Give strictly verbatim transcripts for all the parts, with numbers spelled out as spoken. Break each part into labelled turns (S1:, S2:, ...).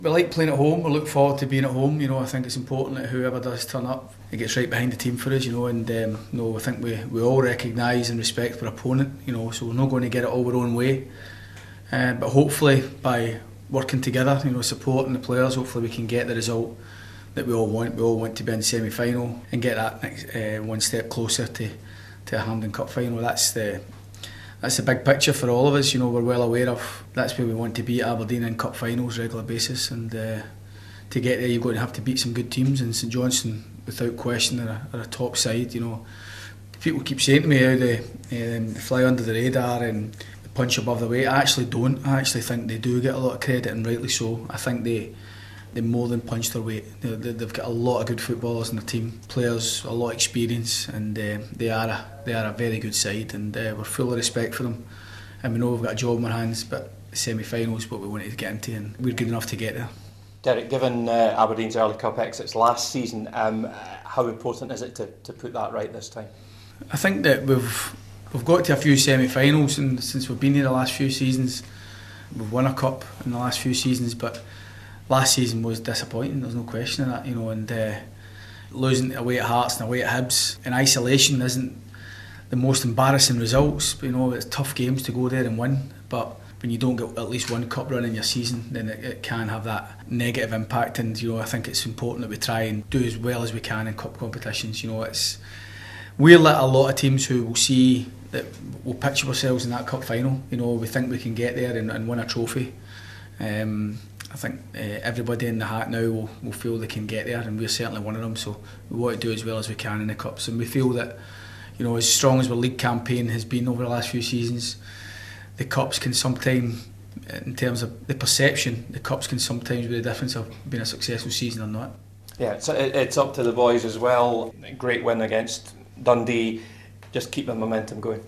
S1: We like playing at home, we look forward to being at home. You know, I think it's important that whoever does turn up, it gets right behind the team for us, you know, and um, you know, I think we, we all recognise and respect our opponent, you know, so we're not going to get it all our own way. Uh, but hopefully by working together, you know, supporting the players, hopefully we can get the result that we all want. We all want to be in the semi-final and get that next, uh, one step closer to, to a Hampden Cup final. That's the That's the big picture for all of us. You know, we're well aware of that's where we want to be at Aberdeen in cup finals regular basis, and uh, to get there you're going to have to beat some good teams, and St Johnstone without question are a, are a top side. You know, people keep saying to me how they um, fly under the radar and punch above the weight. I actually don't. I actually think they do get a lot of credit, and rightly so. I think they they more than punch their weight. They, they, they've got a lot of good footballers in their team, players, a lot of experience, and uh, they are a they are a very good side, and uh, we're full of respect for them. And we know we've got a job in our hands, but the semi-finals is what we wanted to get into, and we're good enough to get there.
S2: Derek, given uh, Aberdeen's early cup exits last season, um, how important is it to, to put that right this time?
S1: I think that we've we've got to a few semi-finals, and since we've been here the last few seasons, we've won a cup in the last few seasons, but last season was disappointing, there's no question of that, you know, and uh, losing away at Hearts and away at Hibs in isolation isn't the most embarrassing results. But, you know, it's tough games to go there and win, but when you don't get at least one cup run in your season, then it, it can have that negative impact. And, you know, I think it's important that we try and do as well as we can in cup competitions. You know, it's we're like a lot of teams who will see that we'll picture ourselves in that cup final. You know, we think we can get there and, and win a trophy. Um, I think uh, everybody in the hat now will, will feel they can get there, and we're certainly one of them. So we want to do as well as we can in the cups, and we feel that, you know, as strong as our league campaign has been over the last few seasons, the cups can sometimes, in terms of the perception, the cups can sometimes be the difference of being a successful season or not.
S2: Yeah, it's, it's up to the boys as well. Great win against Dundee. Just keep the momentum going.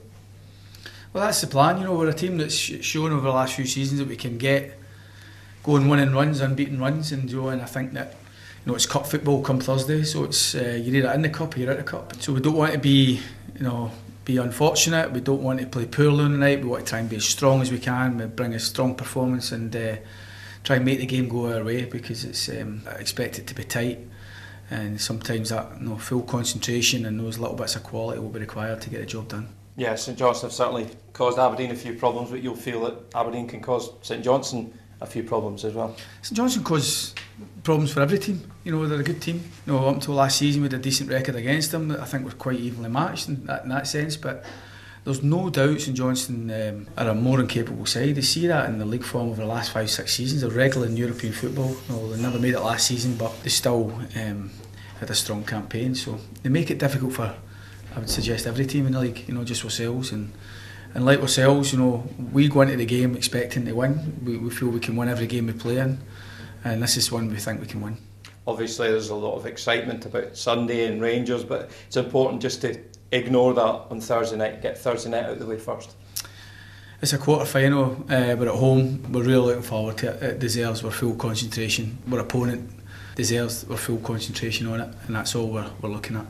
S1: Well, that's the plan. You know, we're a team that's shown over the last few seasons that we can get going winning runs, unbeaten runs, and you know, and I think that, you know, it's cup football come Thursday, so it's uh, you're either in the cup or you're out of the cup. So we don't want to be, you know, be unfortunate. We don't want to play poorly on the night. We want to try and be as strong as we can. We bring a strong performance and uh, try and make the game go our way, because it's um, I expect it to be tight, and sometimes that, you know, full concentration and those little bits of quality will be required to get the job done.
S2: Yeah, St Johnstone have certainly caused Aberdeen a few problems, but you'll feel that Aberdeen can cause St Johnstone a few problems as well.
S1: St Johnstone cause problems for every team. You know, they're a good team. You know, up until last season we had a decent record against them. I think we're quite evenly matched in that, in that sense, but there's no doubt St Johnstone um, are a more than capable side. They see that in the league form over the last five, six seasons. They're regular in European football. You know, they never made it last season, but they still um, had a strong campaign. So they make it difficult for, I would suggest, every team in the league. You know, just ourselves. And And like ourselves, you know, we go into the game expecting to win. We, we feel we can win every game we play in, and this is one we think we can win.
S2: Obviously there's a lot of excitement about Sunday and Rangers, but it's important just to ignore that on Thursday night, get Thursday night out of the way first.
S1: It's a quarter final, uh, we're at home, we're really looking forward to it. It deserves our full concentration. Our opponent deserves our full concentration on it, and that's all we're, we're looking at.